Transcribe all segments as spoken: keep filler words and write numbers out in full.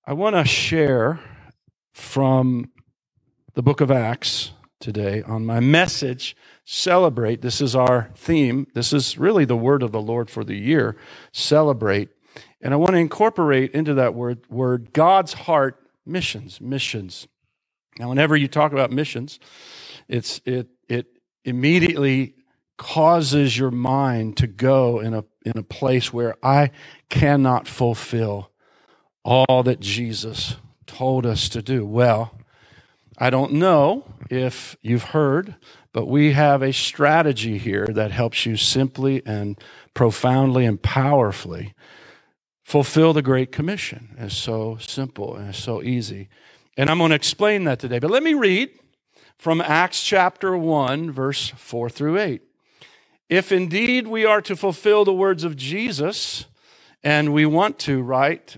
I want to share from the book of Acts today on my message, Celebrate. This is our theme. This is really the word of the Lord for the year, celebrate. And I want to incorporate into that word, word God's heart, missions, missions. Now, whenever you talk about missions, it's it it immediately causes your mind to go in a in a place where I cannot fulfill all that Jesus told us to do. Well, I don't know if you've heard, but we have a strategy here that helps you simply and profoundly and powerfully fulfill the Great Commission. It's so simple and it's so easy. And I'm going to explain that today. But let me read from Acts chapter one, verse four through eight. If indeed we are to fulfill the words of Jesus, and we want to, right?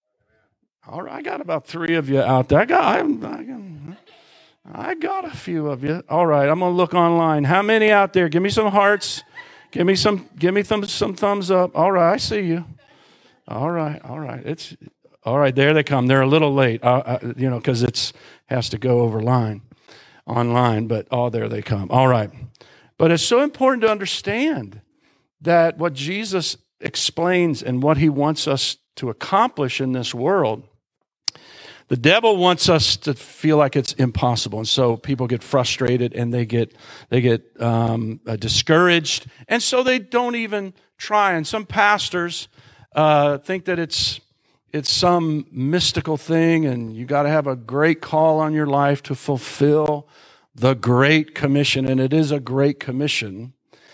All right, I got about three of you out there. I got, I, I, I got a few of you. All right, I'm going to look online. How many out there? Give me some hearts. Give me some. Give me some, some thumbs up. All right, I see you. All right, all right. It's all right. There they come. They're a little late, uh, uh, you know, because it's has to go over line, online. But oh, there they come. All right. But it's so important to understand that what Jesus explains and what he wants us to accomplish in this world, the devil wants us to feel like it's impossible. And so people get frustrated and they get they get um, uh, discouraged. And so they don't even try. And some pastors uh, think that it's it's some mystical thing and you got to have a great call on your life to fulfill the Great Commission, and it is a great commission,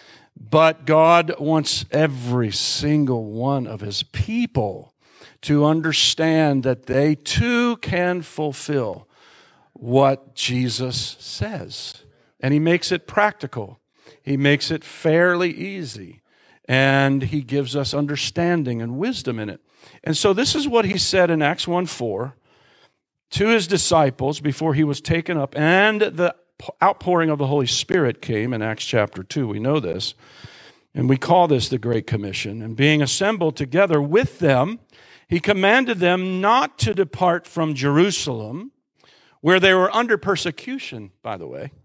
but God wants every single one of his people to understand that they too can fulfill what Jesus says. And he makes it practical. He makes it fairly easy, and he gives us understanding and wisdom in it. And so this is what he said in Acts one four to his disciples before he was taken up, and the outpouring of the Holy Spirit came in Acts chapter two. We know this. And we call this the Great Commission. And being assembled together with them, he commanded them not to depart from Jerusalem, where they were under persecution, by the way.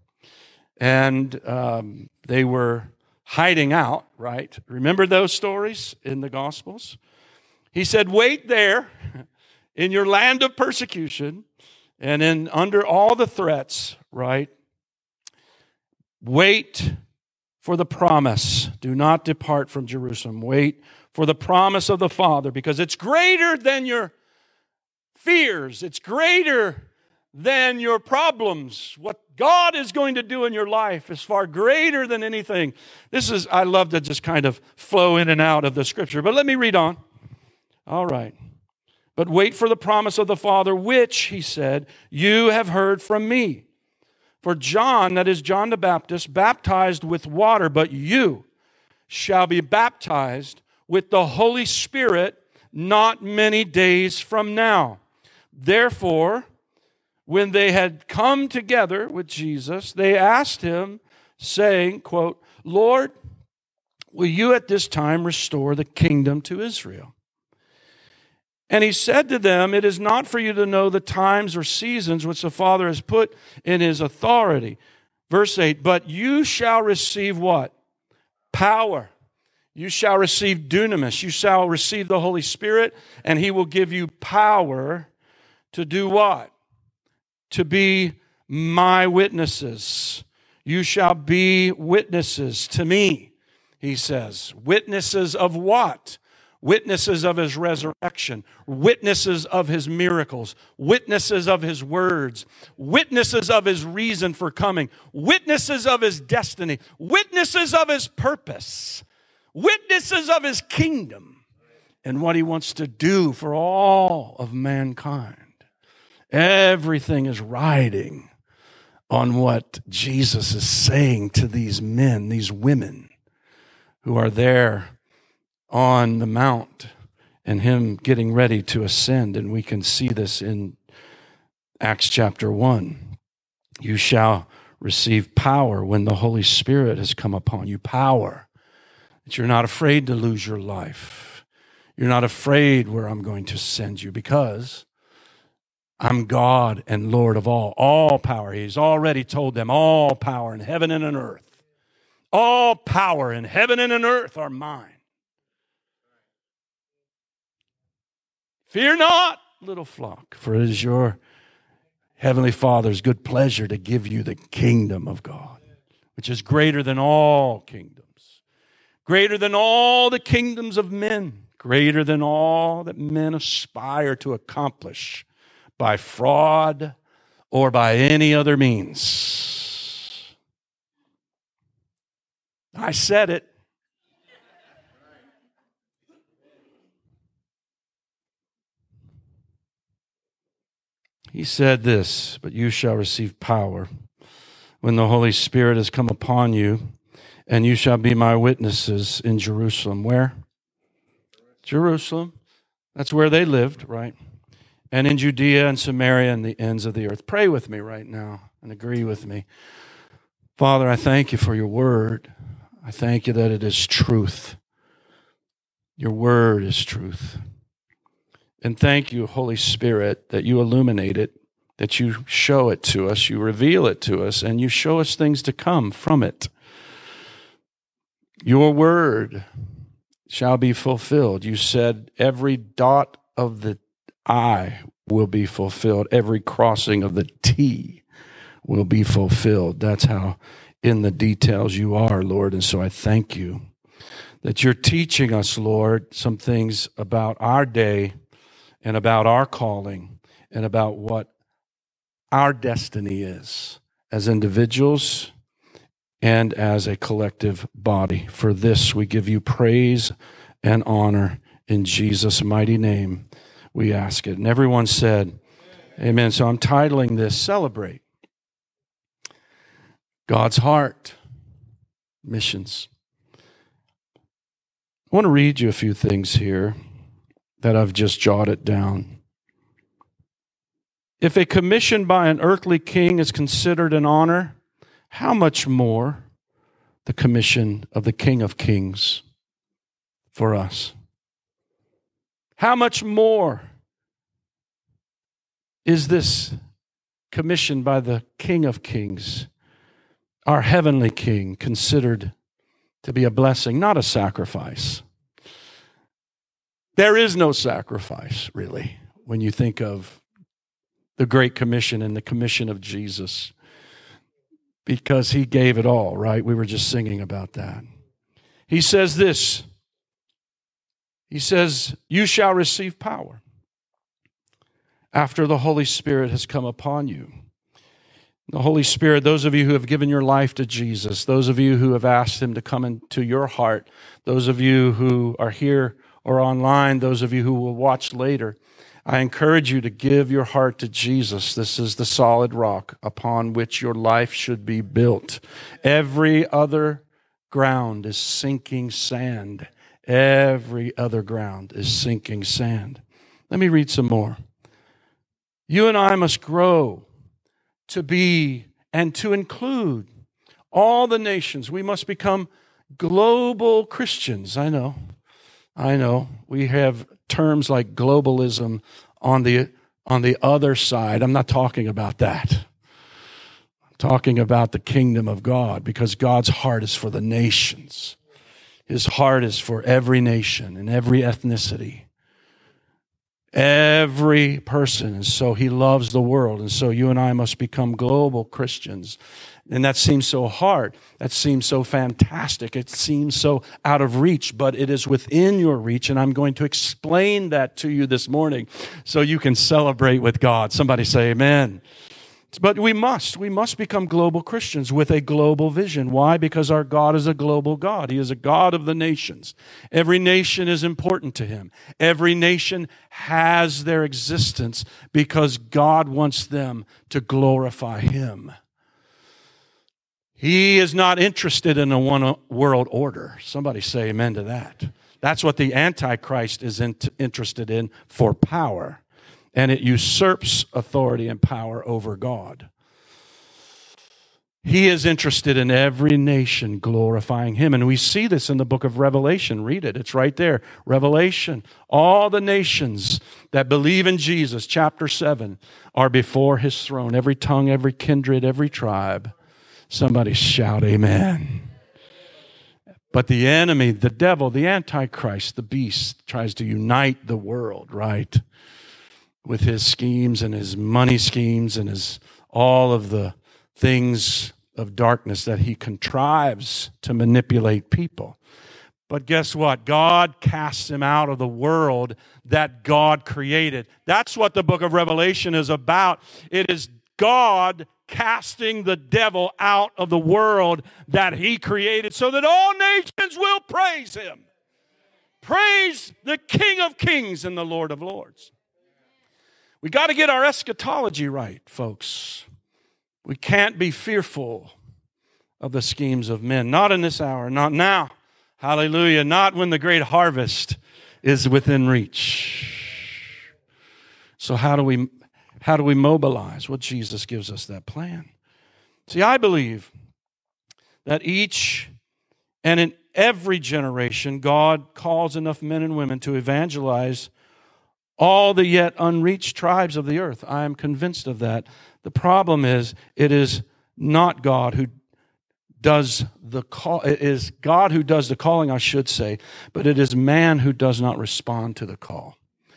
And um, they were hiding out, right? Remember those stories in the Gospels? He said, wait there in your land of persecution and in under all the threats, right? Wait for the promise. Do not depart from Jerusalem. Wait for the promise of the Father, because it's greater than your fears. It's greater than your problems. What God is going to do in your life is far greater than anything. This is, I love to just kind of flow in and out of the scripture, but let me read on. All right. But wait for the promise of the Father, which, he said, you have heard from me. For John, that is John the Baptist, baptized with water, but you shall be baptized with the Holy Spirit not many days from now. Therefore, when they had come together with Jesus, they asked him, saying, quote, Lord, will you at this time restore the kingdom to Israel? And he said to them, it is not for you to know the times or seasons which the Father has put in his authority. Verse eight, but you shall receive what? Power. You shall receive dunamis. You shall receive the Holy Spirit, and he will give you power to do what? To be my witnesses. You shall be witnesses to me, he says. Witnesses of what? Witnesses of his resurrection, witnesses of his miracles, witnesses of his words, witnesses of his reason for coming, witnesses of his destiny, witnesses of his purpose, witnesses of his kingdom, and what he wants to do for all of mankind. Everything is riding on what Jesus is saying to these men, these women who are there on the mount and him getting ready to ascend. And we can see this in Acts chapter one. You shall receive power when the Holy Spirit has come upon you. Power. That you're not afraid to lose your life. You're not afraid where I'm going to send you, because I'm God and Lord of all. All power. He's already told them all power in heaven and on earth. All power in heaven and on earth are mine. Fear not, little flock, for it is your Heavenly Father's good pleasure to give you the kingdom of God, which is greater than all kingdoms, greater than all the kingdoms of men, greater than all that men aspire to accomplish by fraud or by any other means. I said it. He said this, but you shall receive power when the Holy Spirit has come upon you, and you shall be my witnesses in Jerusalem. Where? Jerusalem. That's where they lived, right? And in Judea and Samaria and the ends of the earth. Pray with me right now and agree with me. Father, I thank you for your word. I thank you that it is truth. Your word is truth. And thank you, Holy Spirit, that you illuminate it, that you show it to us, you reveal it to us, and you show us things to come from it. Your word shall be fulfilled. You said every dot of the I will be fulfilled. Every crossing of the T will be fulfilled. That's how in the details you are, Lord. And so I thank you that you're teaching us, Lord, some things about our day and about our calling and about what our destiny is as individuals and as a collective body. For this, we give you praise and honor in Jesus' mighty name. We ask it. And everyone said, amen. Amen. So I'm titling this, Celebrate God's Heart, Missions. I want to read you a few things here that I've just jotted down. If a commission by an earthly king is considered an honor, how much more the commission of the King of Kings for us? How much more is this commission by the King of Kings, our heavenly King, considered to be a blessing, not a sacrifice? There is no sacrifice, really, when you think of the Great Commission and the commission of Jesus, because he gave it all, right? We were just singing about that. He says this. He says, you shall receive power after the Holy Spirit has come upon you. The Holy Spirit, those of you who have given your life to Jesus, those of you who have asked him to come into your heart, those of you who are here or online, those of you who will watch later, I encourage you to give your heart to Jesus. This is the solid rock upon which your life should be built. Every other ground is sinking sand. Every other ground is sinking sand. Let me read some more. You and I must grow to be and to include all the nations. We must become global Christians. I know. I know. We have terms like globalism on the on the other side. I'm not talking about that. I'm talking about the kingdom of God, because God's heart is for the nations. His heart is for every nation and every ethnicity, every person. And so he loves the world. And so you and I must become global Christians. And that seems so hard. That seems so fantastic. It seems so out of reach, but it is within your reach. And I'm going to explain that to you this morning so you can celebrate with God. Somebody say amen. But we must. We must become global Christians with a global vision. Why? Because our God is a global God. He is a God of the nations. Every nation is important to him. Every nation has their existence because God wants them to glorify him. He is not interested in a one world order. Somebody say amen to that. That's what the Antichrist is in, interested in, for power. And it usurps authority and power over God. He is interested in every nation glorifying Him. And we see this in the book of Revelation. Read it. It's right there. Revelation. All the nations that believe in Jesus, chapter seven, are before His throne. Every tongue, every kindred, every tribe. Somebody shout amen. But the enemy, the devil, the Antichrist, the beast, tries to unite the world, right? With his schemes and his money schemes and his all of the things of darkness that he contrives to manipulate people. But guess what? God casts him out of the world that God created. That's what the book of Revelation is about. It is God casting the devil out of the world that He created so that all nations will praise Him. Praise the King of Kings and the Lord of Lords. We got to get our eschatology right, folks. We can't be fearful of the schemes of men. Not in this hour, not now. Hallelujah. Not when the great harvest is within reach. So how do we how do we mobilize? Well, Jesus gives us that plan. See, I believe that each and in every generation, God calls enough men and women to evangelize all the yet unreached tribes of the earth. I am convinced of that. The problem is, it is not God who does the call. It is God who does the calling, I should say, but it is man who does not respond to the call.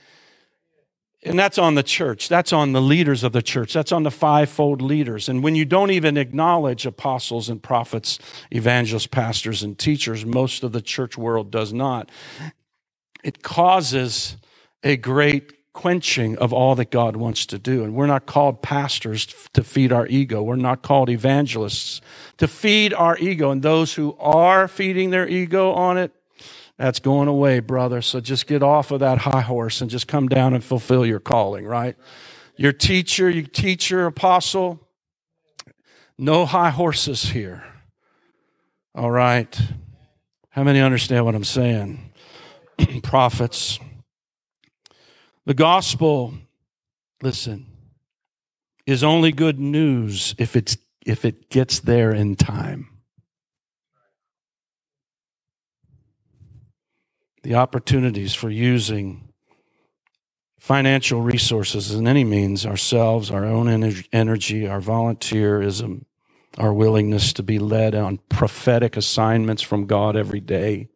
And that's on the church. That's on the leaders of the church. That's on the fivefold leaders. And when you don't even acknowledge apostles and prophets, evangelists, pastors, and teachers, most of the church world does not, it causes a great quenching of all that God wants to do. And we're not called pastors to feed our ego. We're not called evangelists to feed our ego. And those who are feeding their ego on it, that's going away, brother. So just get off of that high horse and just come down and fulfill your calling, right? Your teacher, your teacher, apostle, no high horses here. All right. How many understand what I'm saying? Prophets. The gospel, listen, is only good news if it's if it gets there in time. The opportunities for using financial resources in any means, ourselves, our own energy, our volunteerism, our willingness to be led on prophetic assignments from God every day.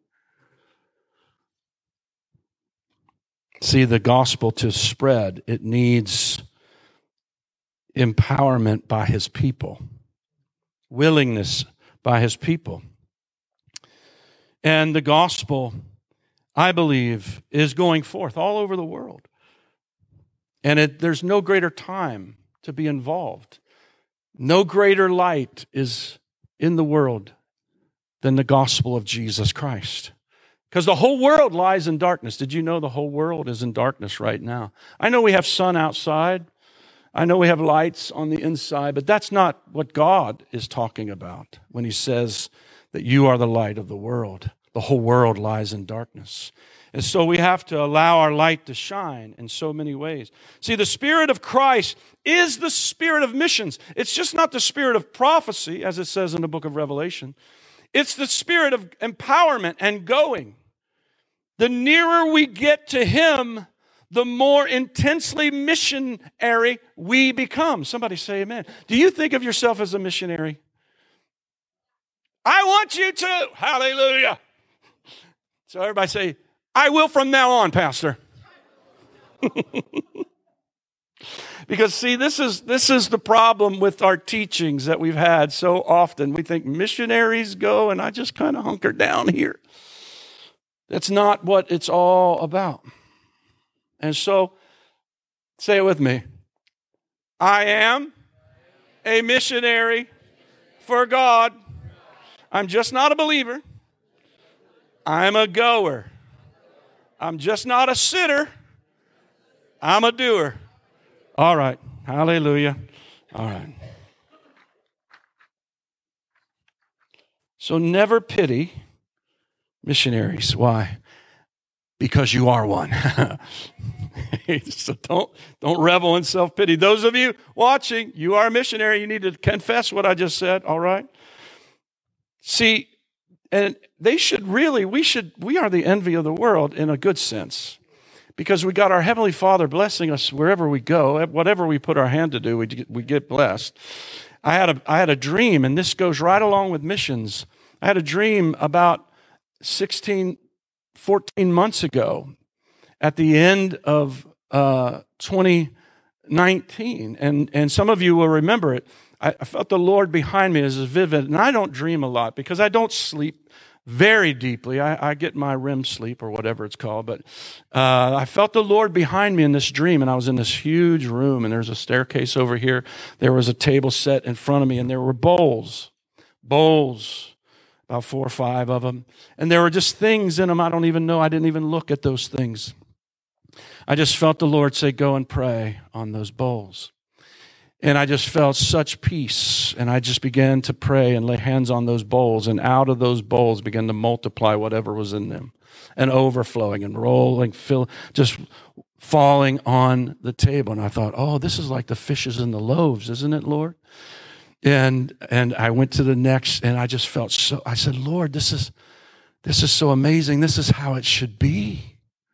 See, the gospel to spread, it needs empowerment by His people, willingness by His people. And the gospel, I believe, is going forth all over the world. And it, there's no greater time to be involved. No greater light is in the world than the gospel of Jesus Christ. Because the whole world lies in darkness. Did you know the whole world is in darkness right now? I know we have sun outside. I know we have lights on the inside, but that's not what God is talking about when He says that you are the light of the world. The whole world lies in darkness. And so we have to allow our light to shine in so many ways. See, the Spirit of Christ is the spirit of missions. It's just not the spirit of prophecy, as it says in the book of Revelation. It's the spirit of empowerment and going. The nearer we get to Him, the more intensely missionary we become. Somebody say amen. Do you think of yourself as a missionary? I want you to. Hallelujah. So everybody say, I will from now on, Pastor. Because see, this is this is the problem with our teachings that we've had so often. We think missionaries go and I just kind of hunker down here. That's not what it's all about. And so, say it with me. I am a missionary for God. I'm just not a believer. I'm a goer. I'm just not a sitter. I'm a doer. All right. Hallelujah. All right. So never pity missionaries. Why? Because you are one. So don't, don't revel in self-pity. Those of you watching, you are a missionary. You need to confess what I just said, all right? See, and they should really, we should, we are the envy of the world in a good sense, because we got our Heavenly Father blessing us wherever we go. Whatever we put our hand to do, we get, we get blessed. I had a, I had a dream, and this goes right along with missions. I had a dream about sixteen, fourteen months ago at the end of uh, twenty nineteen. And, and some of you will remember it. I, I felt the Lord behind me as vivid. And I don't dream a lot because I don't sleep very deeply. I, I get my R E M sleep or whatever it's called. But uh, I felt the Lord behind me in this dream. And I was in this huge room. And there's a staircase over here. There was a table set in front of me. And there were bowls. Bowls. About four or five of them. And there were just things in them I don't even know. I didn't even look at those things. I just felt the Lord say, go and pray on those bowls. And I just felt such peace. And I just began to pray and lay hands on those bowls. And out of those bowls began to multiply whatever was in them. And overflowing and rolling, fill, just falling on the table. And I thought, oh, this is like the fishes and the loaves, isn't it, Lord? And and I went to the next, and I just felt so, I said, Lord, this is this is so amazing. This is how it should be.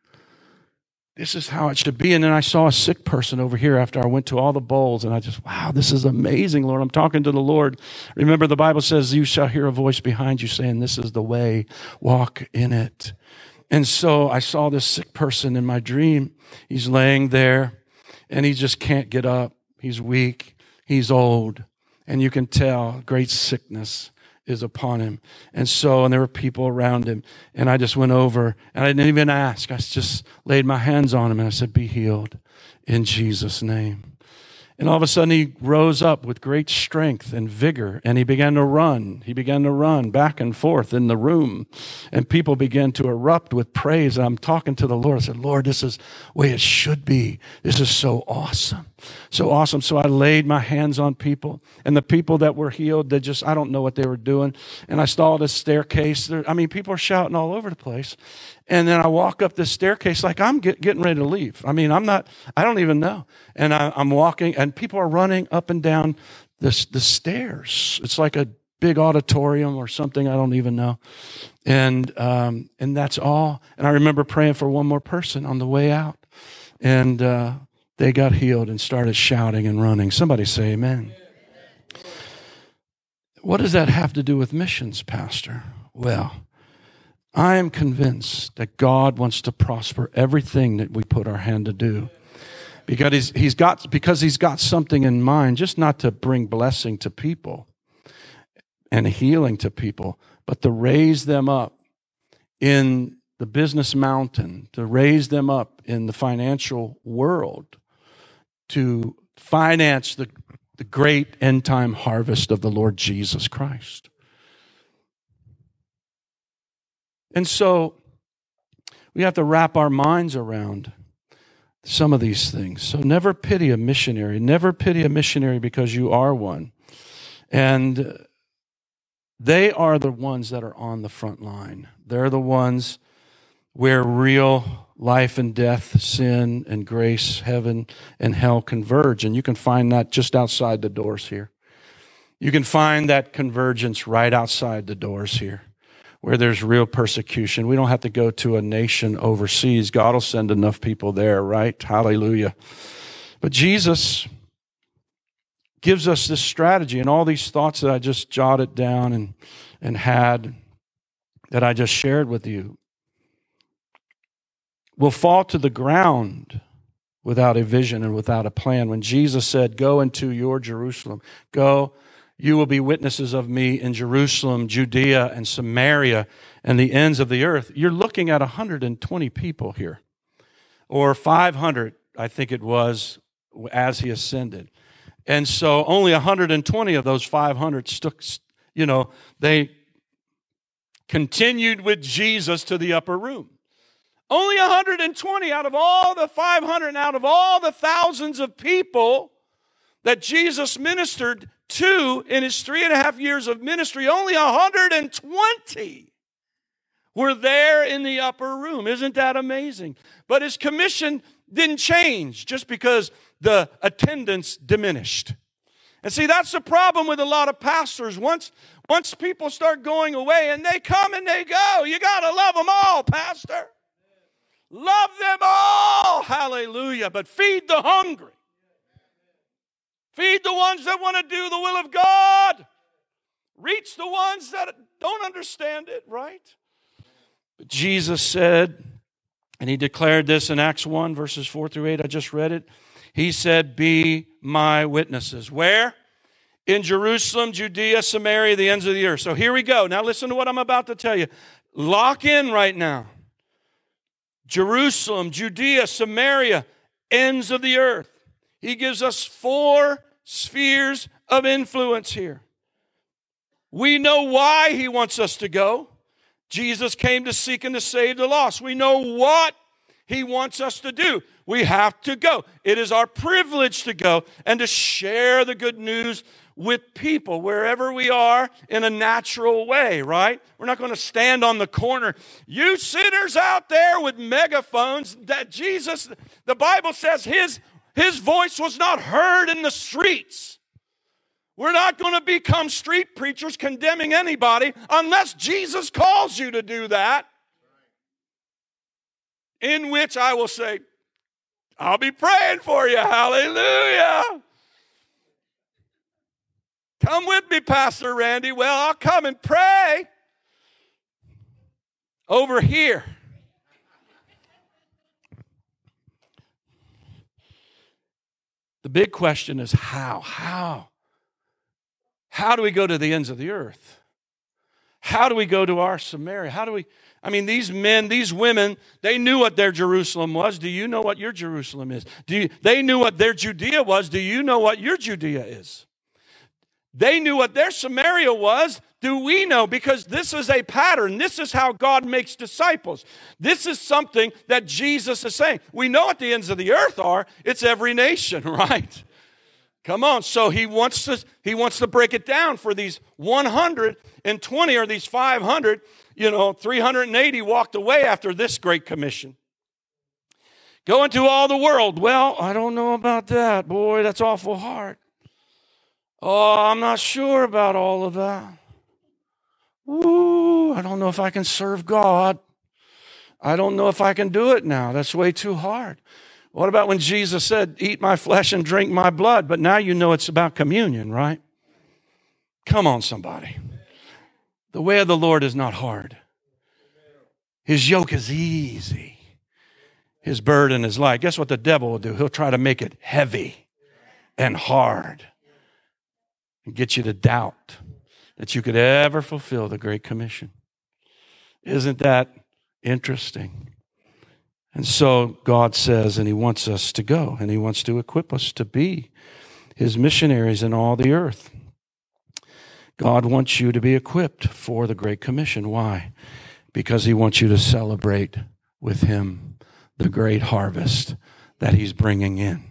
This is how it should be. And then I saw a sick person over here after I went to all the bowls, and I just, wow, this is amazing, Lord. I'm talking to the Lord. Remember, the Bible says, you shall hear a voice behind you saying, this is the way, walk in it. And so I saw this sick person in my dream. He's laying there, and he just can't get up. He's weak. He's old. And you can tell great sickness is upon him. And so, and there were people around him. And I just went over, and I didn't even ask. I just laid my hands on him, and I said, be healed in Jesus' name. And all of a sudden, he rose up with great strength and vigor, and he began to run. He began to run back and forth in the room, and people began to erupt with praise. And I'm talking to the Lord. I said, Lord, this is the way it should be. This is so awesome. So awesome. So I laid my hands on people, and the people that were healed, they just, I don't know what they were doing. And I saw this staircase. There, I mean, people are shouting all over the place. And then I walk up this staircase like I'm get, getting ready to leave. I mean, I'm not, I don't even know. And I, I'm walking, and people are running up and down this, the stairs. It's like a big auditorium or something. I don't even know. And, um, and that's all. And I remember praying for one more person on the way out. And, uh, they got healed and started shouting and running. Somebody say amen. What does that have to do with missions, Pastor? Well, I am convinced that God wants to prosper everything that we put our hand to do. Because he's, he's got, because he's got something in mind, just not to bring blessing to people and healing to people, but to raise them up in the business mountain, to raise them up in the financial world, to finance the, the great end-time harvest of the Lord Jesus Christ. And so we have to wrap our minds around some of these things. So never pity a missionary. Never pity a missionary because you are one. And they are the ones that are on the front line. They're the ones where real life and death, sin and grace, heaven and hell converge. And you can find that just outside the doors here. You can find that convergence right outside the doors here, where there's real persecution. We don't have to go to a nation overseas. God will send enough people there, right? Hallelujah. But Jesus gives us this strategy, and all these thoughts that I just jotted down and, and had, that I just shared with you, will fall to the ground without a vision and without a plan. When Jesus said, go into your Jerusalem, go, you will be witnesses of me in Jerusalem, Judea, and Samaria, and the ends of the earth. You're looking at one hundred twenty people here, or five hundred, I think it was, as he ascended. And so only one hundred twenty of those five hundred stuck, you know, they continued with Jesus to the upper room. Only one hundred twenty out of all the five hundred, out of all the thousands of people that Jesus ministered to in his three and a half years of ministry, only one hundred twenty were there in the upper room. Isn't that amazing? But his commission didn't change just because the attendance diminished. And see, that's the problem with a lot of pastors. Once, once people start going away and they come and they go, you got to love them all, pastor. Love them all. Hallelujah. But feed the hungry. Feed the ones that want to do the will of God. Reach the ones that don't understand it, right? But Jesus said, and he declared this in Acts one, verses four through eight. I just read it. He said, be my witnesses. Where? In Jerusalem, Judea, Samaria, the ends of the earth. So here we go. Now listen to what I'm about to tell you. Lock in right now. Jerusalem, Judea, Samaria, ends of the earth. He gives us four spheres of influence here. We know why he wants us to go. Jesus came to seek and to save the lost. We know what he wants us to do. We have to go. It is our privilege to go and to share the good news with people wherever we are in a natural way, right? We're not going to stand on the corner. You sinners out there with megaphones, that Jesus, the Bible says his, his voice was not heard in the streets. We're not going to become street preachers condemning anybody unless Jesus calls you to do that. In which I will say, I'll be praying for you. Hallelujah. Come with me, Pastor Randy. Well, I'll come and pray over here. The big question is how? How? How do we go to the ends of the earth? How do we go to our Samaria? How do we, I mean, these men, these women, they knew what their Jerusalem was. Do you know what your Jerusalem is? Do you, they knew what their Judea was. Do you know what your Judea is? They knew what their Samaria was. Do we know? Because this is a pattern. This is how God makes disciples. This is something that Jesus is saying. We know what the ends of the earth are. It's every nation, right? Come on. So he wants to, he wants to break it down for these one hundred twenty or these five hundred, you know, three hundred eighty walked away after this great commission. Go into all the world. Well, I don't know about that. Boy, that's awful hard. Oh, I'm not sure about all of that. Ooh, I don't know if I can serve God. I don't know if I can do it now. That's way too hard. What about when Jesus said, eat my flesh and drink my blood? But now you know it's about communion, right? Come on, somebody. The way of the Lord is not hard. His yoke is easy. His burden is light. Guess what the devil will do? He'll try to make it heavy and hard and get you to doubt that you could ever fulfill the Great Commission. Isn't that interesting? And so God says, and he wants us to go, and he wants to equip us to be his missionaries in all the earth. God wants you to be equipped for the Great Commission. Why? Because he wants you to celebrate with him the great harvest that he's bringing in.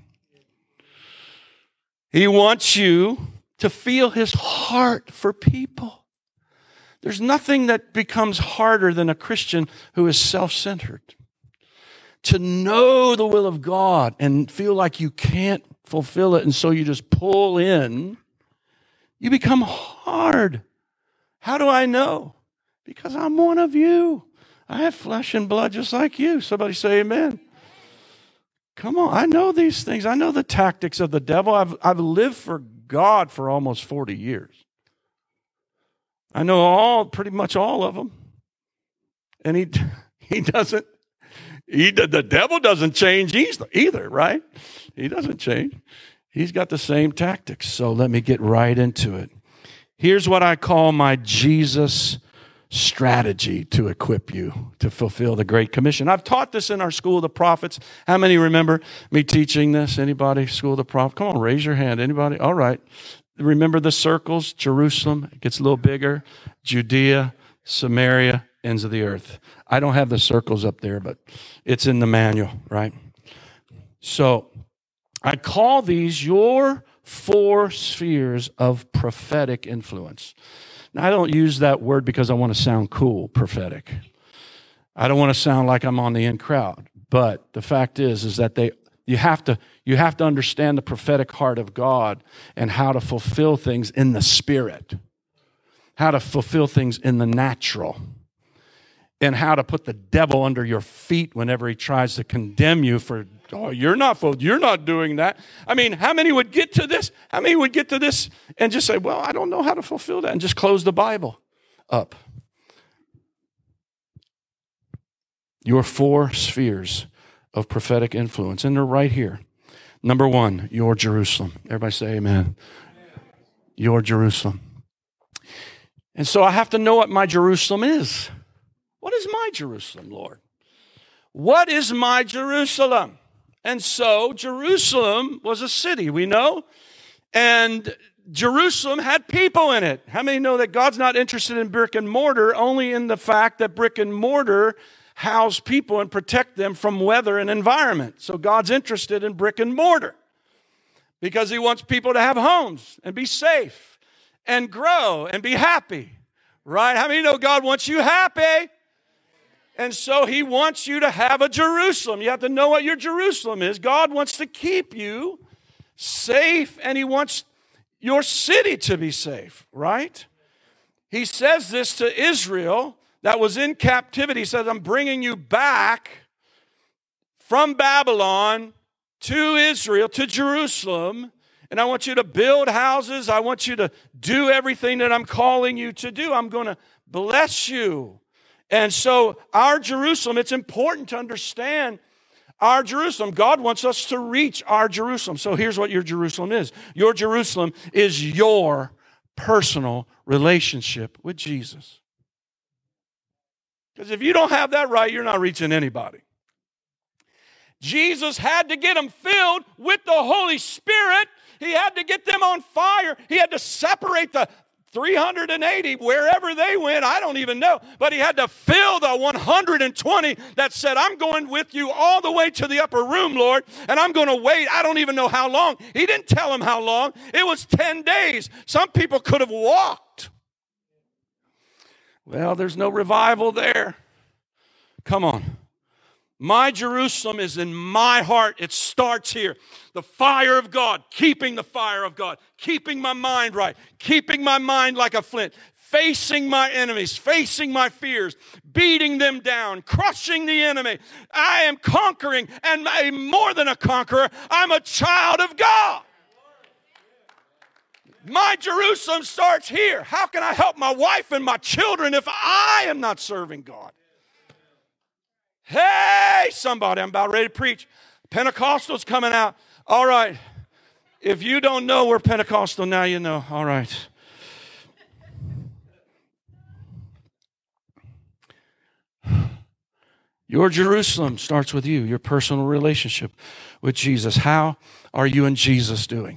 He wants you to feel his heart for people. There's nothing that becomes harder than a Christian who is self-centered. To know the will of God and feel like you can't fulfill it, and so you just pull in, you become hard. How do I know? Because I'm one of you. I have flesh and blood just like you. Somebody say amen. Come on, I know these things. I know the tactics of the devil. I've, I've lived for God for almost forty years. I know all, pretty much all of them. And he, he doesn't, he, the devil doesn't change either, right? He doesn't change. He's got the same tactics. So let me get right into it. Here's what I call my Jesus strategy to equip you to fulfill the Great Commission. I've taught this in our School of the Prophets. How many remember me teaching this? Anybody? School of the Prophets? Come on, raise your hand. Anybody? All right. Remember the circles? Jerusalem, it gets a little bigger. Judea, Samaria, ends of the earth. I don't have the circles up there, but it's in the manual, right? So I call these your four spheres of prophetic influence. Now, I don't use that word because I want to sound cool, prophetic. I don't want to sound like I'm on the in crowd. But the fact is, is that they you have to you have to understand the prophetic heart of God and how to fulfill things in the spirit, how to fulfill things in the natural, and how to put the devil under your feet whenever he tries to condemn you for, oh, you're not you're not doing that. I mean, how many would get to this? How many would get to this and just say, well, I don't know how to fulfill that, and just close the Bible up? Your four spheres of prophetic influence, and they're right here. Number one, your Jerusalem. Everybody say amen. Your Jerusalem. And so I have to know what my Jerusalem is. What is my Jerusalem, Lord? What is my Jerusalem? And so Jerusalem was a city, we know, and Jerusalem had people in it. How many know that God's not interested in brick and mortar, only in the fact that brick and mortar house people and protect them from weather and environment? So God's interested in brick and mortar because he wants people to have homes and be safe and grow and be happy, right? How many know God wants you happy? And so he wants you to have a Jerusalem. You have to know what your Jerusalem is. God wants to keep you safe, and he wants your city to be safe, right? He says this to Israel that was in captivity. He says, I'm bringing you back from Babylon to Israel, to Jerusalem, and I want you to build houses. I want you to do everything that I'm calling you to do. I'm going to bless you. And so our Jerusalem, it's important to understand our Jerusalem. God wants us to reach our Jerusalem. So here's what your Jerusalem is. Your Jerusalem is your personal relationship with Jesus. Because if you don't have that right, you're not reaching anybody. Jesus had to get them filled with the Holy Spirit. He had to get them on fire. He had to separate the three hundred eighty, wherever they went, I don't even know. But he had to fill the one hundred twenty that said, I'm going with you all the way to the upper room, Lord, and I'm going to wait. I don't even know how long. He didn't tell them how long. It was ten days. Some people could have walked. Well, there's no revival there. Come on. My Jerusalem is in my heart. It starts here. The fire of God, keeping the fire of God, keeping my mind right, keeping my mind like a flint, facing my enemies, facing my fears, beating them down, crushing the enemy. I am conquering, and I'm more than a conqueror. I'm a child of God. My Jerusalem starts here. How can I help my wife and my children if I am not serving God? Hey, somebody, I'm about ready to preach. Pentecostal's coming out. All right. If you don't know we're Pentecostal, now you know. All right. Your Jerusalem starts with you, your personal relationship with Jesus. How are you and Jesus doing?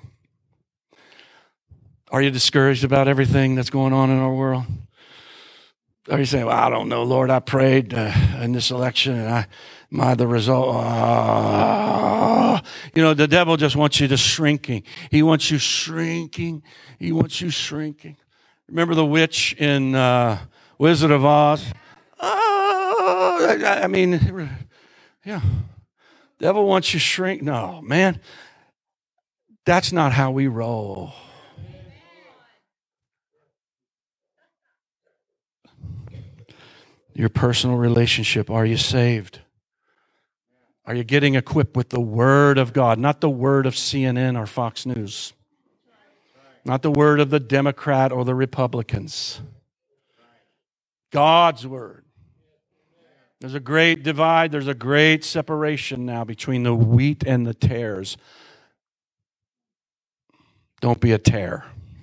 Are you discouraged about everything that's going on in our world? Are you saying, well, I don't know, Lord, I prayed uh, in this election and I, my, the result, uh, you know, the devil just wants you to shrinking. He wants you shrinking. He wants you shrinking. Remember the witch in uh, Wizard of Oz? Oh, I, I mean, yeah. Devil wants you shrink. No, man, that's not how we roll. Your personal relationship. Are you saved? Are you getting equipped with the Word of God? Not the word of C N N or Fox News. Not the word of the Democrat or the Republicans. God's Word. There's a great divide. There's a great separation now between the wheat and the tares. Don't be a tare.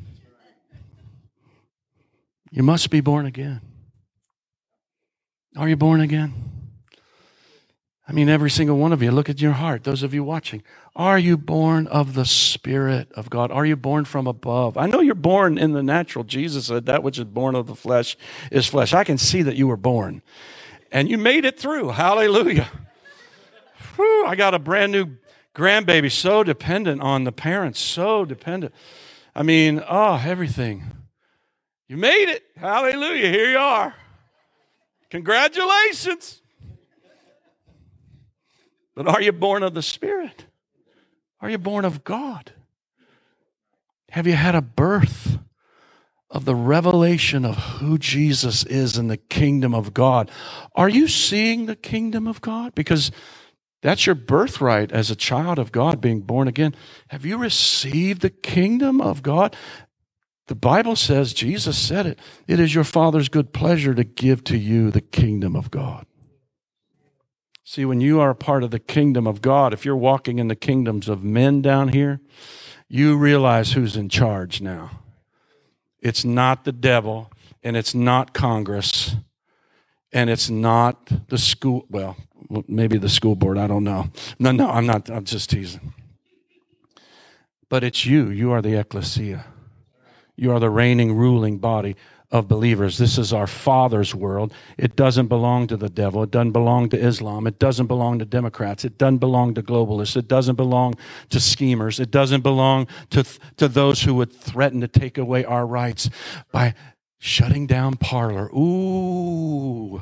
You must be born again. Are you born again? I mean, every single one of you, look at your heart, those of you watching. Are you born of the Spirit of God? Are you born from above? I know you're born in the natural. Jesus said, that which is born of the flesh is flesh. I can see that you were born. And you made it through. Hallelujah. Whew, I got a brand new grandbaby, so dependent on the parents, so dependent. I mean, oh, everything. You made it. Hallelujah. Here you are. Congratulations. But are you born of the Spirit? Are you born of God? Have you had a birth of the revelation of who Jesus is in the kingdom of God? Are you seeing the kingdom of God? Because that's your birthright as a child of God, being born again. Have you received the kingdom of God? The Bible says, Jesus said it, it is your Father's good pleasure to give to you the kingdom of God. See, when you are a part of the kingdom of God, if you're walking in the kingdoms of men down here, you realize who's in charge now. It's not the devil, and it's not Congress, and it's not the school, well, maybe the school board, I don't know. No, no, I'm not, I'm just teasing. But it's you. You are the ecclesia. You are the reigning, ruling body of believers. This is our Father's world. It doesn't belong to the devil. It doesn't belong to Islam. It doesn't belong to Democrats. It doesn't belong to globalists. It doesn't belong to schemers. It doesn't belong to, to those who would threaten to take away our rights by shutting down Parler. Ooh.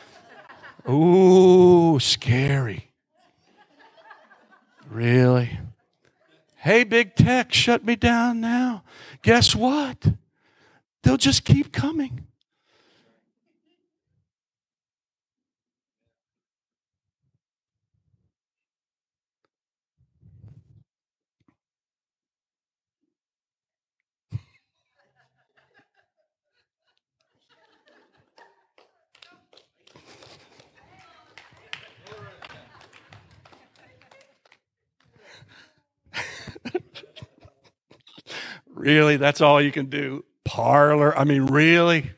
Ooh, scary. Really? Hey, big tech, shut me down now. Guess what? They'll just keep coming. Really? That's all you can do? Parler? I mean, really?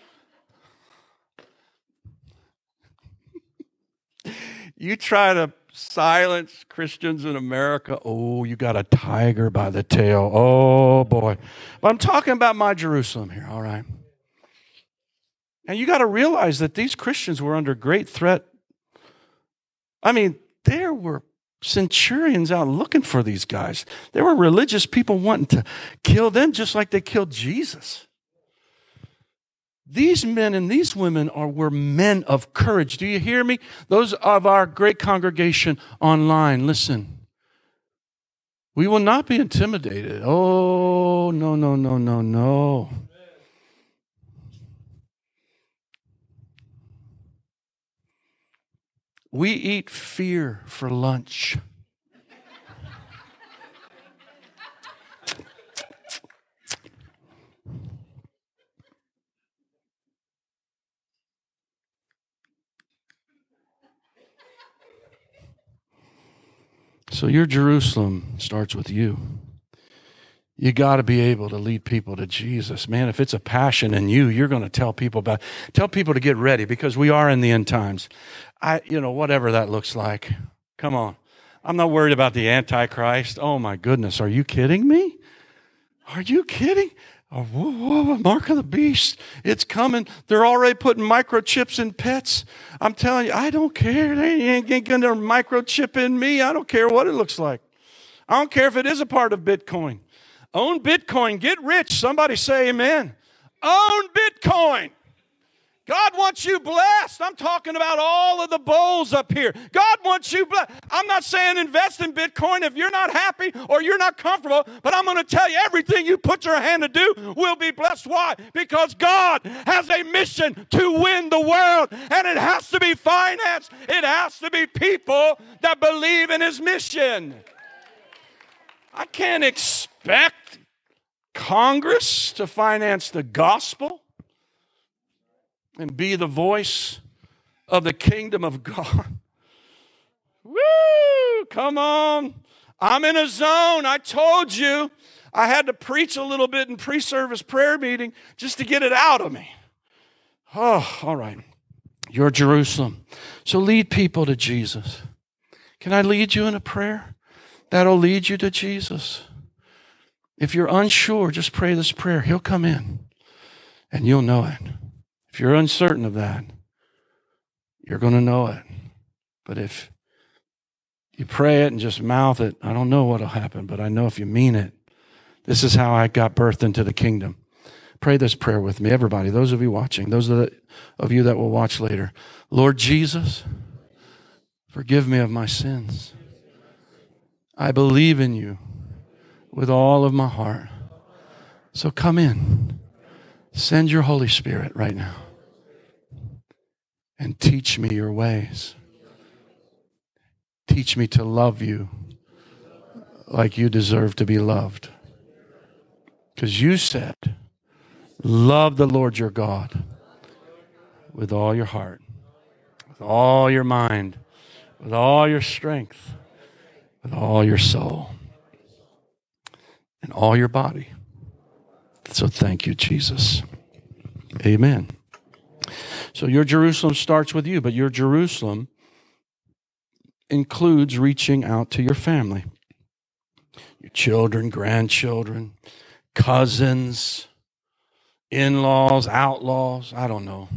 You try to silence Christians in America, oh, you got a tiger by the tail. Oh, boy. But I'm talking about my Jerusalem here, all right? And you got to realize that these Christians were under great threat. I mean, there were centurions out looking for these guys. There were religious people wanting to kill them just like they killed Jesus. These men and these women are were men of courage. Do you hear me? Those of our great congregation online, listen. We will not be intimidated. Oh, no, no, no, no, no. We eat fear for lunch. So your Jerusalem starts with you. You got to be able to lead people to Jesus. Man, if it's a passion in you, you're going to tell people about, tell people to get ready because we are in the end times. I, you know, whatever that looks like. Come on. I'm not worried about the Antichrist. Oh my goodness. Are you kidding me? Are you kidding? Oh, whoa, whoa, mark of the beast. It's coming. They're already putting microchips in pets. I'm telling you, I don't care. They ain't going to microchip in me. I don't care what it looks like. I don't care if it is a part of Bitcoin. Own Bitcoin. Get rich. Somebody say amen. Own Bitcoin. God wants you blessed. I'm talking about all of the bowls up here. God wants you blessed. I'm not saying invest in Bitcoin if you're not happy or you're not comfortable, but I'm going to tell you everything you put your hand to do will be blessed. Why? Because God has a mission to win the world, and it has to be financed. It has to be people that believe in His mission. I can't expect Congress to finance the gospel and be the voice of the kingdom of God. Woo! Come on. I'm in a zone. I told you I had to preach a little bit in pre-service prayer meeting just to get it out of me. Oh, all right. You're Jerusalem. So lead people to Jesus. Can I lead you in a prayer? That'll lead you to Jesus. If you're unsure, just pray this prayer. He'll come in and you'll know it. If you're uncertain of that, you're going to know it. But if you pray it and just mouth it, I don't know what will happen, but I know if you mean it. This is how I got birthed into the kingdom. Pray this prayer with me, everybody, those of you watching, those of you that will watch later. Lord Jesus, Forgive me of my sins. I believe in you with all of my heart. So come in. Send your Holy Spirit right now and teach me your ways. Teach me to love you like you deserve to be loved. Because you said, love the Lord your God with all your heart, with all your mind, with all your strength, with all your soul, and all your body. So thank you, Jesus. Amen. So your Jerusalem starts with you, but your Jerusalem includes reaching out to your family. Your children, grandchildren, cousins, in-laws, outlaws, I don't know.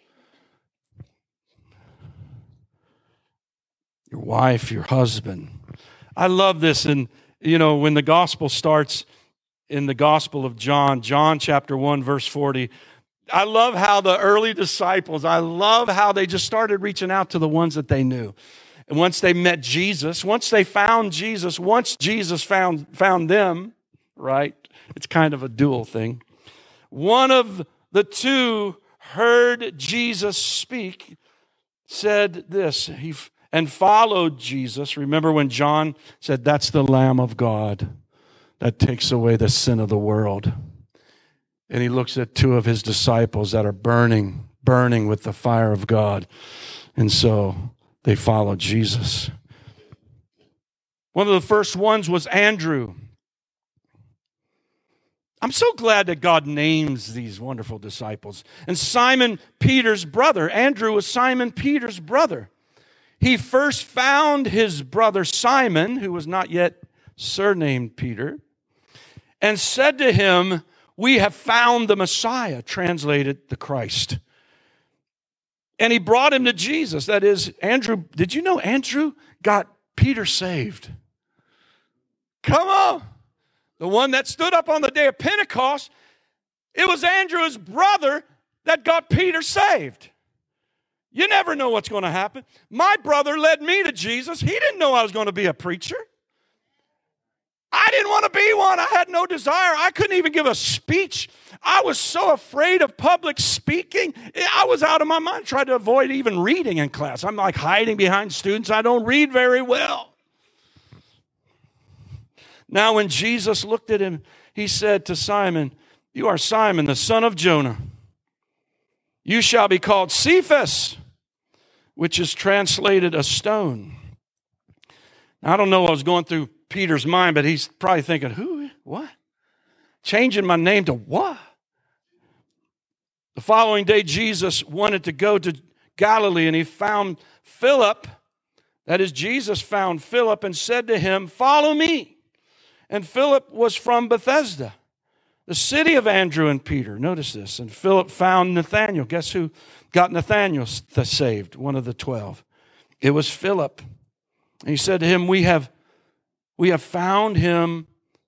Your wife, your husband. I love this. And, you know, when the gospel starts in the Gospel of John, John chapter one, verse forty, I love how the early disciples, I love how they just started reaching out to the ones that they knew. And once they met Jesus, once they found Jesus, once Jesus found, found them, right? It's kind of a dual thing. One of the two heard Jesus speak, said this, he and followed Jesus. Remember when John said, that's the Lamb of God that takes away the sin of the world. And he looks at two of his disciples that are burning, burning with the fire of God. And so they followed Jesus. One of the first ones was Andrew. I'm so glad that God names these wonderful disciples. And Simon Peter's brother. Andrew was Simon Peter's brother. He first found his brother Simon, who was not yet surnamed Peter, and said to him, we have found the Messiah, translated the Christ. And he brought him to Jesus. That is, Andrew, did you know Andrew got Peter saved? Come on. The one that stood up on the day of Pentecost, it was Andrew's brother that got Peter saved. You never know what's going to happen. My brother led me to Jesus. He didn't know I was going to be a preacher. I didn't want to be one. I had no desire. I couldn't even give a speech. I was so afraid of public speaking. I was out of my mind. Tried to avoid even reading in class. I'm like hiding behind students. I don't read very well. Now when Jesus looked at him, he said to Simon, you are Simon, the son of Jonah. You shall be called Cephas, which is translated a stone. Now, I don't know what was going through Peter's mind, but he's probably thinking, who, what? Changing my name to what? The following day, Jesus wanted to go to Galilee, and he found Philip. That is, Jesus found Philip and said to him, follow me. And Philip was from Bethesda, the city of Andrew and Peter. Notice this. And Philip found Nathanael. Guess who got Nathanael saved? One of the twelve. It was Philip. And he said to him, we have, we have found him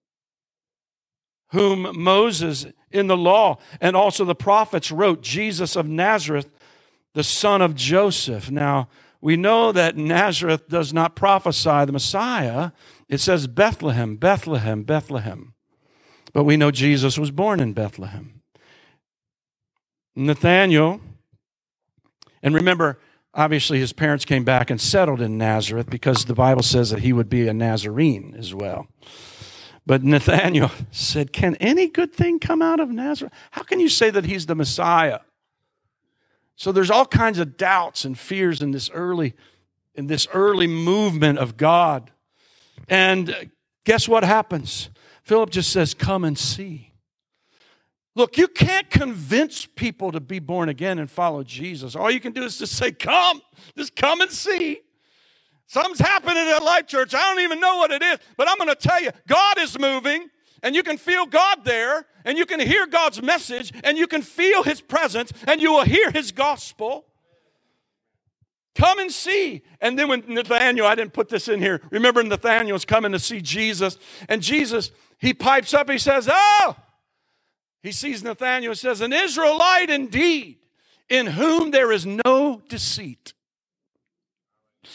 whom Moses in the law and also the prophets wrote, Jesus of Nazareth, the son of Joseph. Now, we know that Nazareth does not prophesy the Messiah. It says Bethlehem, Bethlehem, Bethlehem. But we know Jesus was born in Bethlehem. Nathanael, and remember, obviously his parents came back and settled in Nazareth because the Bible says that he would be a Nazarene as well. But Nathanael said, can any good thing come out of Nazareth? How can you say that he's the Messiah? So there's all kinds of doubts and fears in this early, in this early movement of God. And guess what happens? Philip just says, come and see. Look, you can't convince people to be born again and follow Jesus. All you can do is just say, come, just come and see. Something's happening at Life Church. I don't even know what it is, but I'm going to tell you, God is moving, and you can feel God there, and you can hear God's message, and you can feel His presence, and you will hear His gospel. Come and see. And then when Nathanael, I didn't put this in here. Remember Nathanael's coming to see Jesus, and Jesus, he pipes up, he says, oh! He sees Nathanael, says, an Israelite indeed, in whom there is no deceit.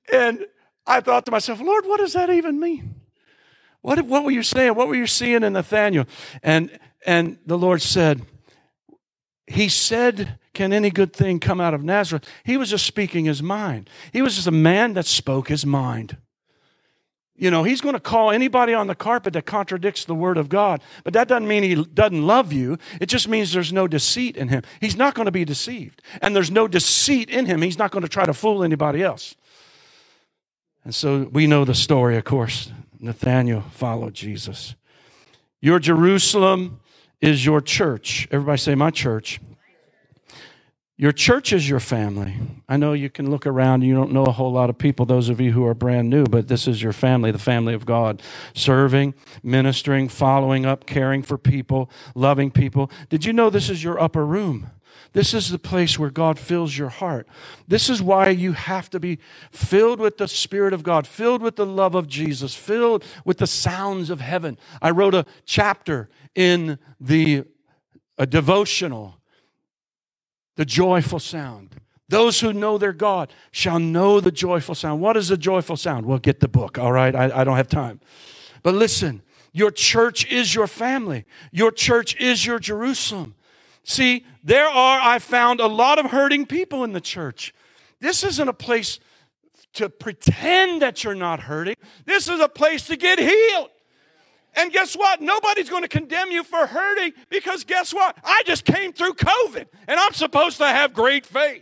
And I thought to myself, Lord, what does that even mean? What, what were you saying? What were you seeing in Nathanael? And, and the Lord said, he said, can any good thing come out of Nazareth? He was just speaking his mind. He was just a man that spoke his mind. You know, he's going to call anybody on the carpet that contradicts the word of God. But that doesn't mean he doesn't love you. It just means there's no deceit in him. He's not going to be deceived. And there's no deceit in him. He's not going to try to fool anybody else. And so we know the story, of course. Nathanael followed Jesus. Your Jerusalem is your church. Everybody say, my church. Your church is your family. I know you can look around and you don't know a whole lot of people, those of you who are brand new, but this is your family, the family of God. Serving, ministering, following up, caring for people, loving people. Did you know this is your upper room? This is the place where God fills your heart. This is why you have to be filled with the Spirit of God, filled with the love of Jesus, filled with the sounds of heaven. I wrote a chapter in the a devotional, the joyful sound. Those who know their God shall know the joyful sound. What is a joyful sound? Well, get the book, all right? I, I don't have time. But listen, your church is your family. Your church is your Jerusalem. See, there are, I found, a lot of hurting people in the church. This isn't a place to pretend that you're not hurting. This is a place to get healed. And guess what? Nobody's going to condemn you for hurting because guess what? I just came through COVID and I'm supposed to have great faith.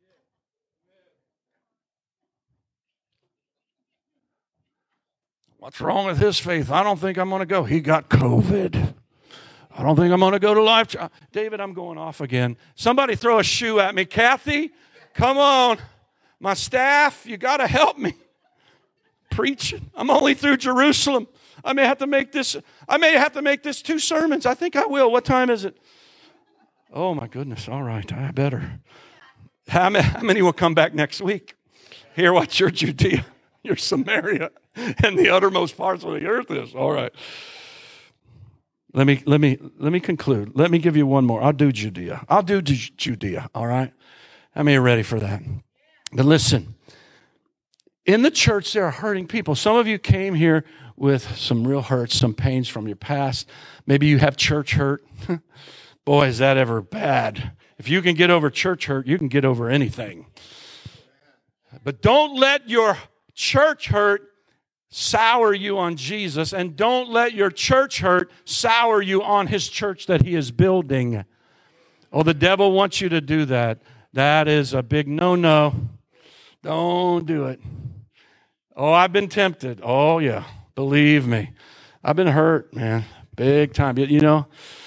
What's wrong with his faith? I don't think I'm going to go. He got COVID. I don't think I'm going to go to Life. David, I'm going off again. Somebody throw a shoe at me. Kathy, come on. My staff, you got to help me. Preaching. I'm only through Jerusalem. I may have to make this, I may have to make this two sermons. I think I will. What time is it? Oh, my goodness. All right. I better. How many will come back next week? Hear what your Judea, your Samaria, and the uttermost parts of the earth is. All right. Let me let me let me conclude. Let me give you one more. I'll do Judea. I'll do Judea. All right. How many are ready for that? But listen, in the church there are hurting people. Some of you came here with some real hurts, some pains from your past. Maybe you have church hurt. Boy, is that ever bad. If you can get over church hurt, you can get over anything. But don't let your church hurt sour you on Jesus, and don't let your church hurt sour you on his church that he is building. Oh, the devil wants you to do that. That is a big no-no. Don't do it. Oh, I've been tempted. Oh, yeah. Believe me. I've been hurt, man. Big time. You know,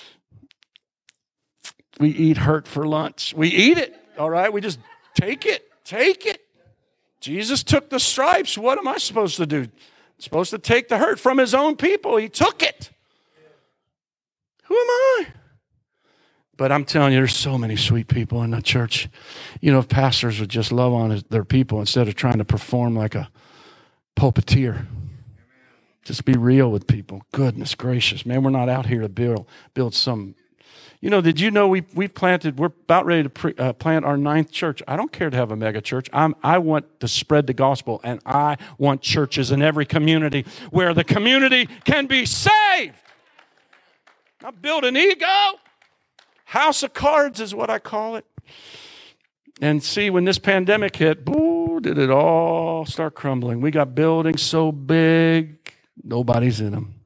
we eat hurt for lunch. We eat it, all right? We just take it. Take it. Jesus took the stripes. What am I supposed to do? I'm supposed to take the hurt from his own people. He took it. Who am I? But I'm telling you, there's so many sweet people in the church. You know, if pastors would just love on his, their people instead of trying to perform like a pulpiteer. Just be real with people. Goodness gracious. Man, we're not out here to build build some. You know, did you know we, we've planted, we're about ready to pre, uh, plant our ninth church. I don't care to have a mega church. I'm, I want to spread the gospel, and I want churches in every community where the community can be saved. Not build an ego. House of cards is what I call it. And see, when this pandemic hit, boo, did it all start crumbling. We got buildings so big, nobody's in them.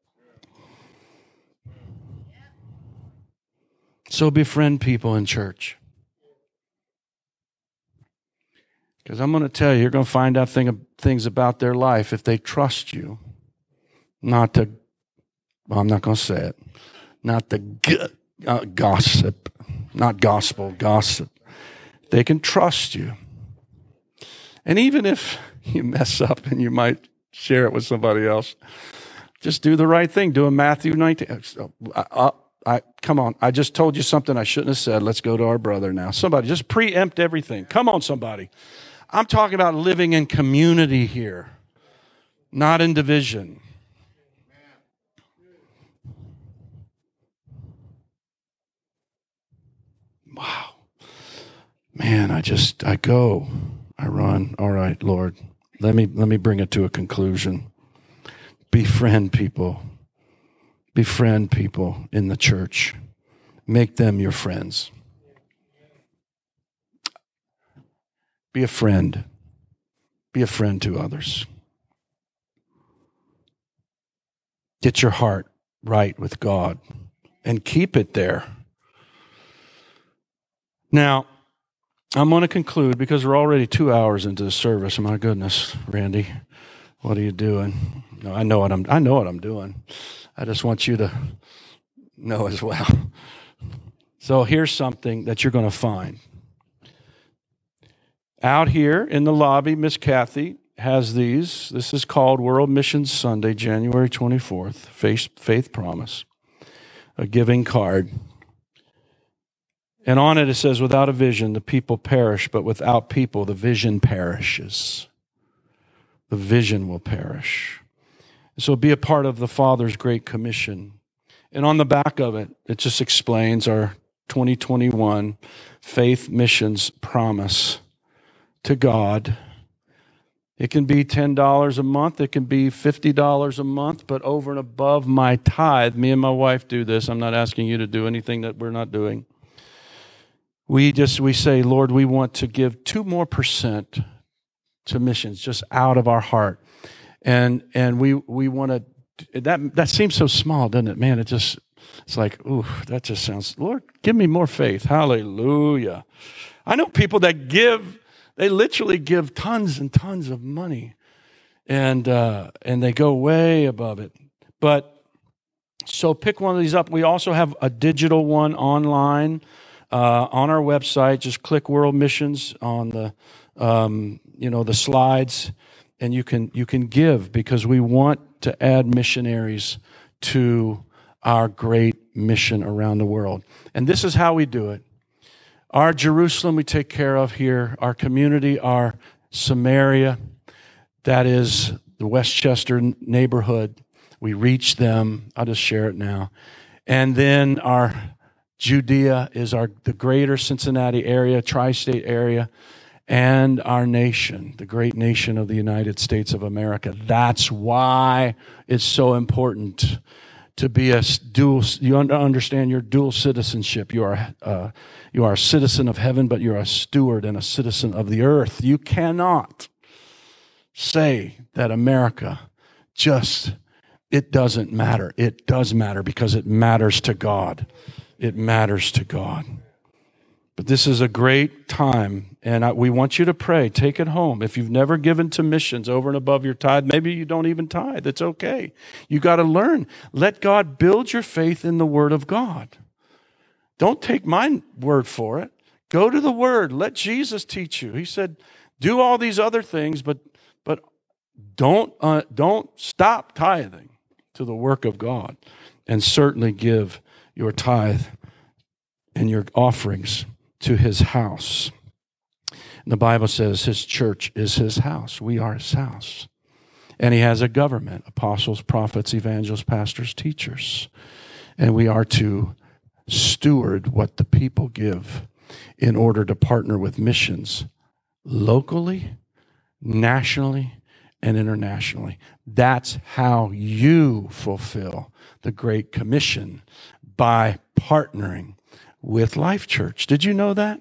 So befriend people in church. Because I'm going to tell you, you're going to find out thing, things about their life if they trust you. Not to, well, I'm not going to say it, not to g- uh, gossip, not gospel, gossip. They can trust you. And even if you mess up and you might share it with somebody else, just do the right thing. Do a Matthew nineteen. Uh, uh, I, come on, I just told you something I shouldn't have said. Let's go to our brother now. Somebody, just preempt everything. Come on, somebody. I'm talking about living in community here, not in division. Wow. Man, I just, I go, I run. All right, Lord, let me let me bring it to a conclusion. Befriend people. Befriend people in the church. Make them your friends. Be a friend. Be a friend to others. Get your heart right with God and keep it there. Now, I'm going to conclude because we're already two hours into the service. My goodness, Randy, what are you doing? No, I know what I'm. I know what I'm doing. I just want you to know as well. So here's something that you're going to find. Out here in the lobby, Miss Kathy has these. This is called World Missions Sunday, January twenty-fourth, Faith, Faith Promise, a giving card. And on it, it says, without a vision, the people perish, but without people, the vision perishes. The vision will perish. So be a part of the Father's Great Commission. And on the back of it, it just explains our twenty twenty-one Faith Missions Promise to God. It can be ten dollars a month. It can be fifty dollars a month. But over and above my tithe, me and my wife do this. I'm not asking you to do anything that we're not doing. We just, we say, Lord, we want to give two more percent to missions, just out of our heart. And and we we want to, that that seems so small, doesn't it? Man, it just, it's like, ooh, that just sounds, Lord, give me more faith. Hallelujah. I know people that give, they literally give tons and tons of money. And uh, and they go way above it. But, so pick one of these up. We also have a digital one online. Uh, on our website, just click World Missions on the, um, you know, the slides, and you can you can give because we want to add missionaries to our great mission around the world. And this is how we do it. Our Jerusalem we take care of here. Our community, our Samaria, that is the Westchester neighborhood. We reach them. I'll just share it now. And then our Judea is our the greater Cincinnati area, tri-state area, and our nation, the great nation of the United States of America. That's why it's so important to be a dual. You understand your dual citizenship. You are uh, you are a citizen of heaven, but you're a steward and a citizen of the earth. You cannot say that America just it doesn't matter. It does matter because it matters to God. It matters to God. But this is a great time, and I, we want you to pray. Take it home. If you've never given to missions over and above your tithe, maybe you don't even tithe. It's okay. You got to learn. Let God build your faith in the Word of God. Don't take my word for it. Go to the Word. Let Jesus teach you. He said, do all these other things, but but don't uh, don't stop tithing to the work of God, and certainly give your tithe and your offerings to His house. And the Bible says His church is His house. We are His house. And He has a government, apostles, prophets, evangelists, pastors, teachers. And we are to steward what the people give in order to partner with missions locally, nationally, and internationally. That's how you fulfill the Great Commission, by partnering with Life Church. Did you know that?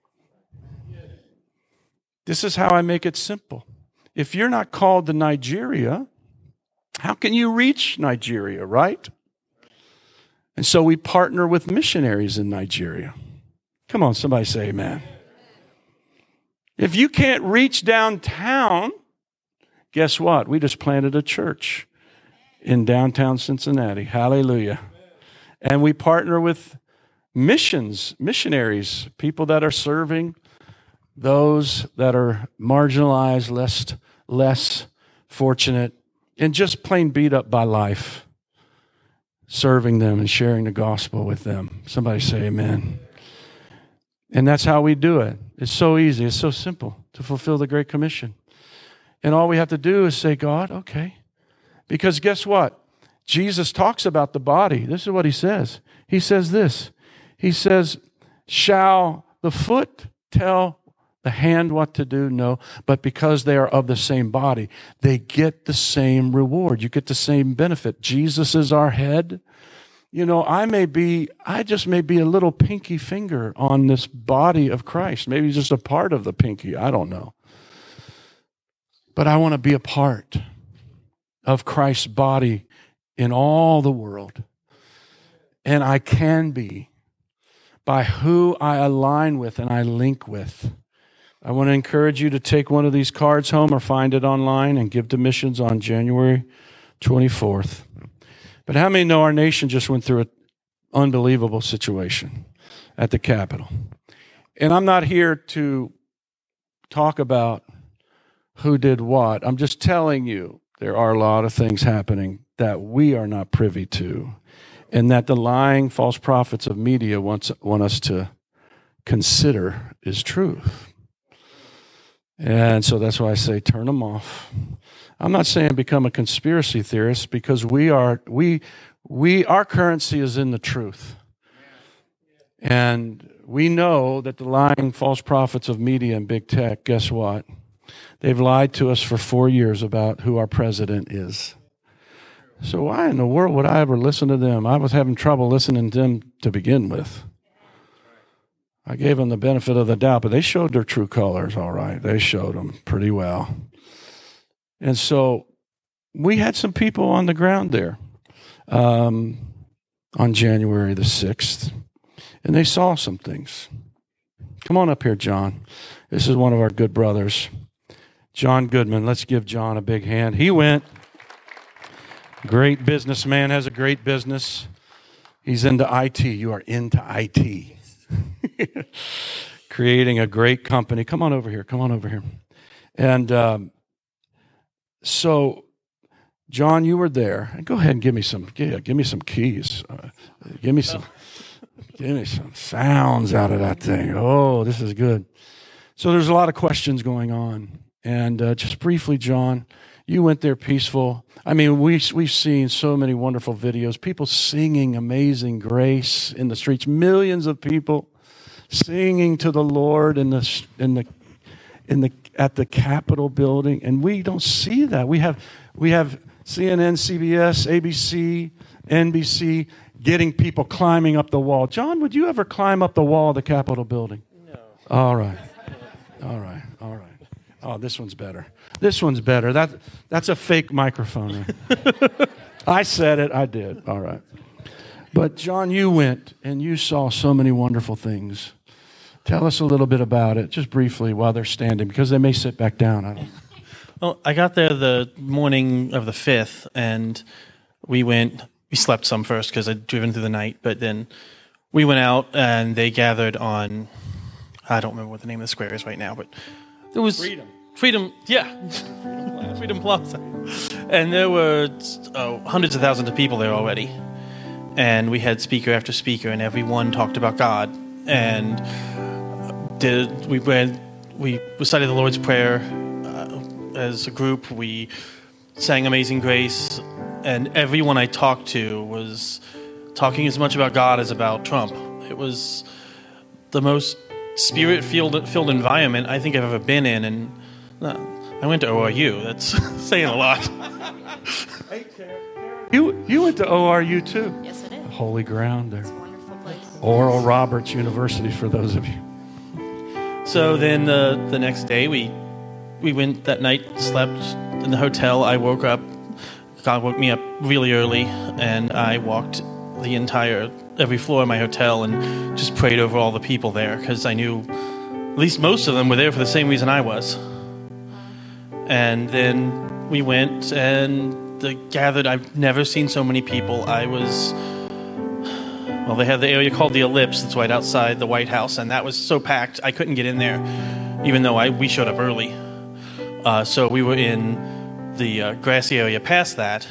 This is how I make it simple. If you're not called to Nigeria, how can you reach Nigeria, right? And so we partner with missionaries in Nigeria. Come on, somebody say amen. If you can't reach downtown, guess what? We just planted a church in downtown Cincinnati. Hallelujah. And we partner with missions, missionaries, people that are serving those that are marginalized, less, less fortunate, and just plain beat up by life, serving them and sharing the gospel with them. Somebody say amen. And that's how we do it. It's so easy. It's so simple to fulfill the Great Commission. And all we have to do is say, God, okay. Because guess what? Jesus talks about the body. This is what He says. He says this. He says, shall the foot tell the hand what to do? No. But because they are of the same body, they get the same reward. You get the same benefit. Jesus is our head. You know, I may be, I just may be a little pinky finger on this body of Christ. Maybe just a part of the pinky. I don't know. But I want to be a part of Christ's body in all the world. And I can be by who I align with and I link with. I want to encourage you to take one of these cards home or find it online and give to missions on January twenty-fourth. But how many know our nation just went through an unbelievable situation at the Capitol? And I'm not here to talk about who did what. I'm just telling you there are a lot of things happening that we are not privy to, and that the lying false prophets of media wants, want us to consider is truth. And so that's why I say turn them off. I'm not saying become a conspiracy theorist, because we are we we our currency is in the truth. And we know that the lying false prophets of media and big tech, guess what? They've lied to us for four years about who our president is. So why in the world would I ever listen to them? I was having trouble listening to them to begin with. I gave them the benefit of the doubt, but they showed their true colors, all right. They showed them pretty well. And so we had some people on the ground there um, on January the sixth, and they saw some things. Come on up here, John. This is one of our good brothers, John Goodman. Let's give John a big hand. He went. Great businessman, has a great business. He's into I T. You are into I T. Creating a great company. Come on over here. Come on over here. And um, so, John, you were there. Go ahead and give me some. Yeah, give me some keys. Uh, give me some. Give me some sounds out of that thing. Oh, this is good. So there's a lot of questions going on, and uh, just briefly, John, you went there peaceful. I mean, we we've seen so many wonderful videos. People singing Amazing Grace in the streets. Millions of people singing to the Lord in the in the in the at the Capitol building, and we don't see that. We have we have C N N, C B S, A B C, N B C getting people climbing up the wall. John, would you ever climb up the wall of the Capitol building? No. All right, all right, all right. Oh, this one's better. This one's better. That that's a fake microphone. I said it. I did. All right. But John, you went and you saw so many wonderful things. Tell us a little bit about it, just briefly, while they're standing, because they may sit back down. I don't. Well, I got there the morning of the fifth, and we went. We slept some first because I'd driven through the night, but then we went out and they gathered on. I don't remember what the name of the square is right now, but there was Freedom. Freedom, yeah, Freedom Plaza. Freedom Plaza, and there were oh, hundreds of thousands of people there already. And we had speaker after speaker, and everyone talked about God. And did we read, we recited the Lord's Prayer uh, as a group. We sang Amazing Grace, and everyone I talked to was talking as much about God as about Trump. It was the most spirit-filled filled environment I think I've ever been in, and uh, I went to O R U. That's saying a lot. You you went to O R U too. Yes, it is. Holy ground there. It's a wonderful place. Oral Roberts University for those of you. So then the the next day we we went that night, slept in the hotel. I woke up. God woke me up really early, and I walked the entire every floor of my hotel and just prayed over all the people there, because I knew at least most of them were there for the same reason I was. And then we went and they gathered. I've never seen so many people. I was, well, they had the area called the Ellipse that's right outside the White House, and that was so packed I couldn't get in there, even though I we showed up early. Uh, so we were in the uh, grassy area past that,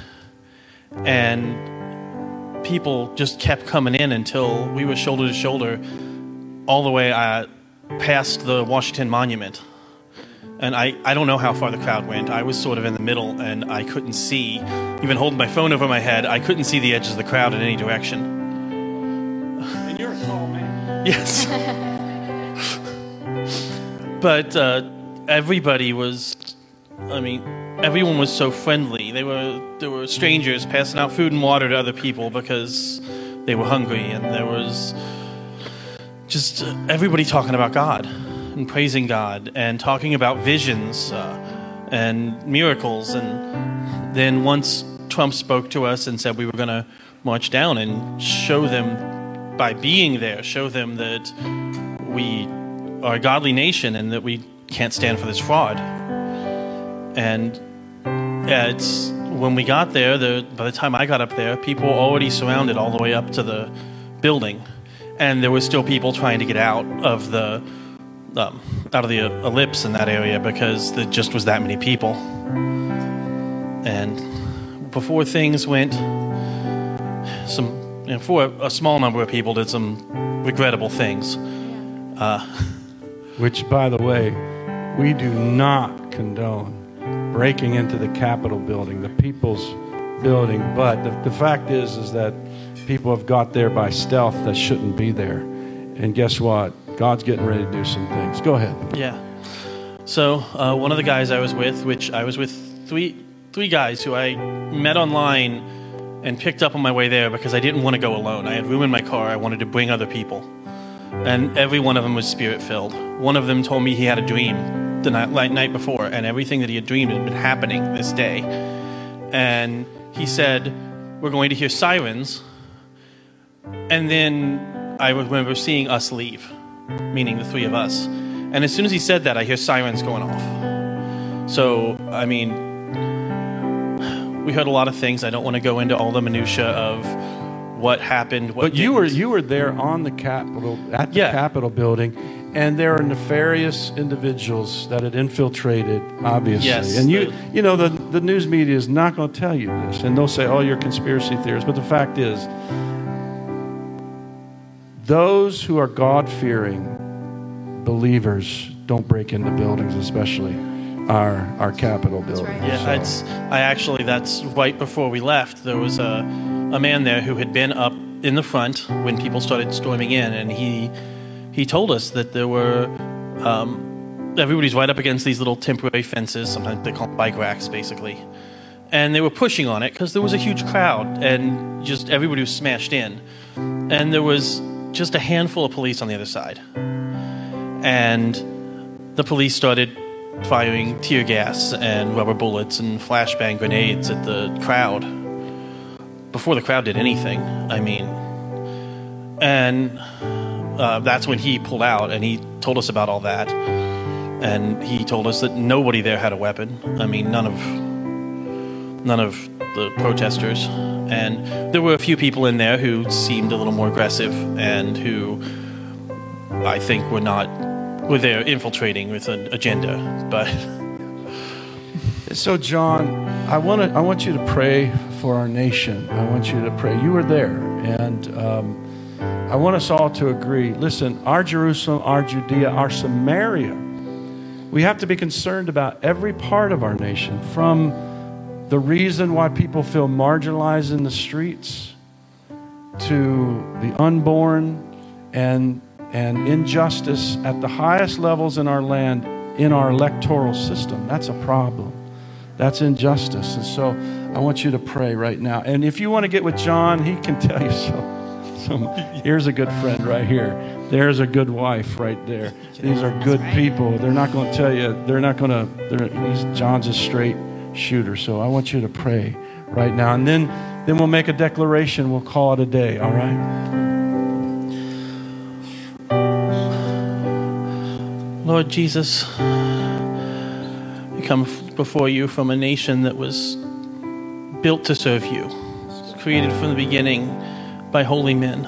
and people just kept coming in until we were shoulder to shoulder all the way uh, past the Washington Monument. And I, I don't know how far the crowd went. I was sort of in the middle, and I couldn't see, even holding my phone over my head, I couldn't see the edges of the crowd in any direction. And you're a tall man. Yes. but uh, everybody was, I mean, everyone was so friendly. They were there were strangers passing out food and water to other people because they were hungry, and there was just uh, everybody talking about God and praising God and talking about visions uh, and miracles. And then once Trump spoke to us and said we were going to march down and show them by being there, show them that we are a godly nation and that we can't stand for this fraud. And it's when we got there, the, by the time I got up there, people were already surrounded all the way up to the building, and there were still people trying to get out of the um, out of the ellipse in that area because there just was that many people. And before things went, some you know, for a, a small number of people did some regrettable things. Uh, Which, by the way, we do not condone breaking into the Capitol building, the people's building. But the, the fact is, is that people have got there by stealth that shouldn't be there. And guess what? God's getting ready to do some things. Go ahead. Yeah. So uh, one of the guys I was with, which I was with three three guys who I met online and picked up on my way there because I didn't want to go alone. I had room in my car. I wanted to bring other people. And every one of them was spirit-filled. One of them told me he had a dream the night, night before, and everything that he had dreamed had been happening this day. And he said, we're going to hear sirens. And then I remember seeing us leave, meaning the three of us. And as soon as he said that, I hear sirens going off. So, I mean, we heard a lot of things. I don't want to go into all the minutia of what happened. What but you didn't. were you were there on the Capitol, at the Yeah. Capitol building, and there are nefarious individuals that had infiltrated, obviously. Yes, and you the- you know the the news media is not going to tell you this, and they'll say, "Oh, you're conspiracy theorists." But the fact is, those who are God-fearing believers don't break into buildings, especially our our Capitol building. right. Yeah, So- it's, I actually, that's right before we left. There was a, a man there who had been up in the front when people started storming in, and he he told us that there were, um, everybody's right up against these little temporary fences, sometimes they call them bike racks, basically. And they were pushing on it because there was a huge crowd, and just everybody was smashed in. And there was just a handful of police on the other side. And the police started firing tear gas and rubber bullets and flashbang grenades at the crowd before the crowd did anything. I mean, and uh, that's when he pulled out and he told us about all that. And he told us that nobody there had a weapon. I mean, none of none of the protesters. And there were a few people in there who seemed a little more aggressive and who I think were not were there infiltrating with an agenda. But So, John, I want to. I want you to pray for our nation. I want you to pray. You were there, and um, I want us all to agree. Listen, our Jerusalem, our Judea, our Samaria. We have to be concerned about every part of our nation, from the reason why people feel marginalized in the streets, to the unborn, and and injustice at the highest levels in our land, in our electoral system. That's a problem. That's injustice. And so I want you to pray right now. And if you want to get with John, he can tell you so. Some, here's a good friend right here. There's a good wife right there. These are good people. They're not going to tell you, they're not going to, he's, John's a straight shooter. So I want you to pray right now. And then, then we'll make a declaration. We'll call it a day, all right? Lord Jesus, we come before you from a nation that was built to serve you, created from the beginning by holy men.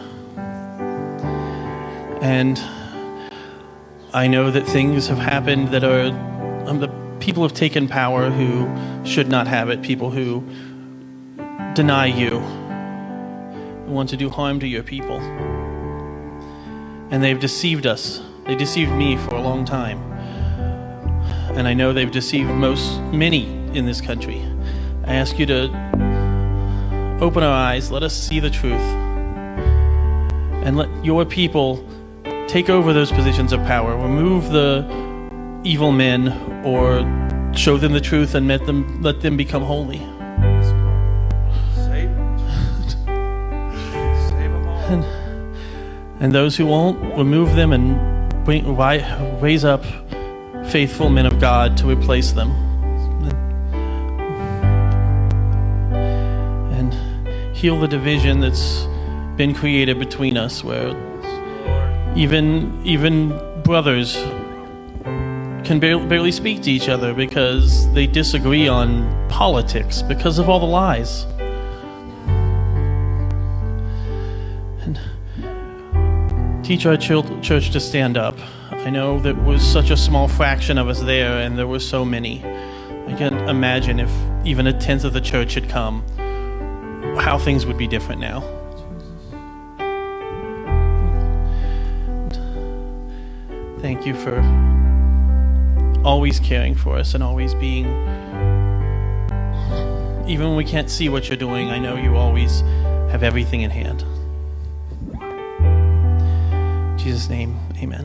And I know that things have happened that are, um, the people have taken power who should not have it, people who deny you, who want to do harm to your people. And they've deceived us. They deceived me for a long time. And I know they've deceived most, many in this country. I ask you to open our eyes, let us see the truth, and let your people take over those positions of power, remove the evil men or show them the truth and let them, let them become holy. Save them. Save them all. And, and those who won't, remove them and bring, raise up faithful men of God to replace them. And heal the division that's been created between us, where even even brothers can barely, barely speak to each other because they disagree on politics because of all the lies. And teach our church to stand up. I know there was such a small fraction of us there, and there were so many. I can imagine if even a tenth of the church had come, how things would be different now. Thank you for always caring for us and always being, even when we can't see what you're doing, I know you always have everything in hand. In Jesus' name, amen.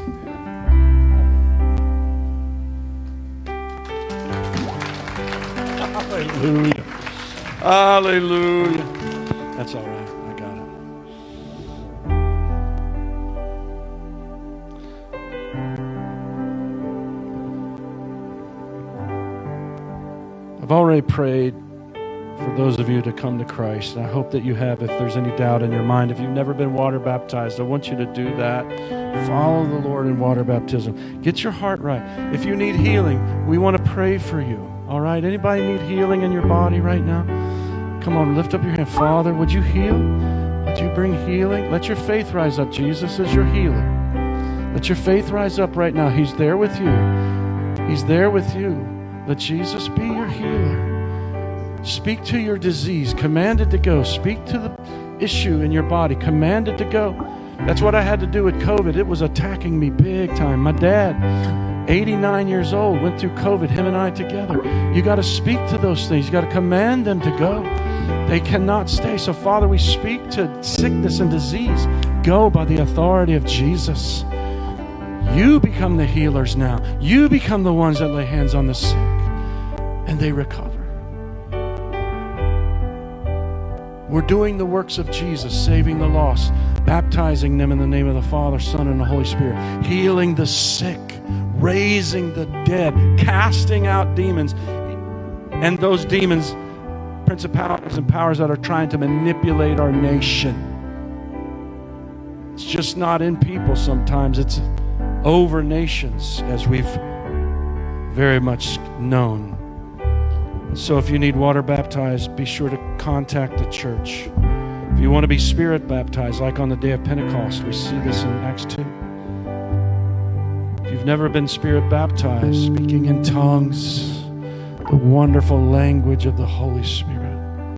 Hallelujah. Hallelujah. That's all right. I got it. I've already prayed for those of you to come to Christ, and I hope that you have. If there's any doubt in your mind, if you've never been water baptized, I want you to do that. Follow the Lord in water baptism. Get your heart right. If you need healing, we want to pray for you. All right? Anybody need healing in your body right now? Come on, lift up your hand. Father, would you heal? Would you bring healing? Let your faith rise up. Jesus is your healer. Let your faith rise up right now. He's there with you. He's there with you. Let Jesus be your healer. Speak to your disease. Command it to go. Speak to the issue in your body. Command it to go. That's what I had to do with COVID. It was attacking me big time. My dad, eighty-nine years old, went through COVID, him and I together. You got to speak to those things. You got to command them to go. They cannot stay. So, Father, we speak to sickness and disease. Go by the authority of Jesus. You become the healers now. You become the ones that lay hands on the sick, and they recover. We're doing the works of Jesus, saving the lost, baptizing them in the name of the Father, Son, and the Holy Spirit, healing the sick, raising the dead, casting out demons, and those demons, principalities and powers that are trying to manipulate our nation. It's just not in people sometimes. It's over nations, as we've very much known. So if you need water baptized, be sure to contact the church. If you want to be spirit baptized, like on the day of Pentecost, we see this in Acts two. If you've never been spirit baptized, speaking in tongues, the wonderful language of the Holy Spirit,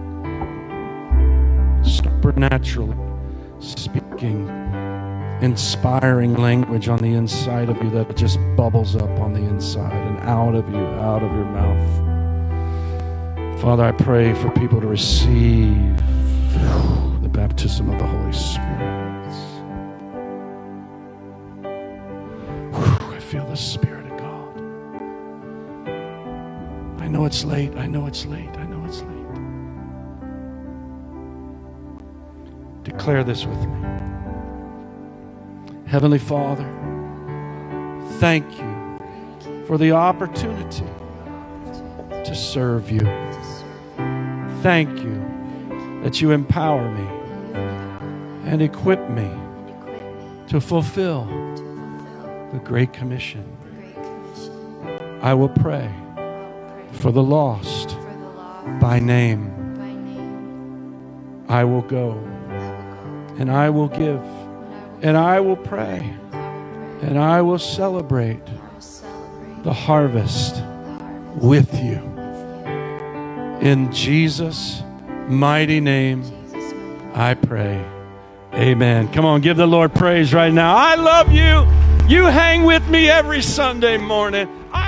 supernaturally speaking, inspiring language on the inside of you that just bubbles up on the inside and out of you, out of your mouth. Father, I pray for people to receive the baptism of the Holy Spirit. I feel the Spirit of God. I know it's late. I know it's late. I know it's late. Declare this with me. Heavenly Father, thank you for the opportunity to serve you. Thank you that you empower me and equip me to fulfill the Great Commission. I will pray for the lost by name. I will go and I will give and I will pray and I will celebrate the harvest with you. In Jesus' mighty name, I pray. Amen. Come on, give the Lord praise right now. I love you. You hang with me every Sunday morning. I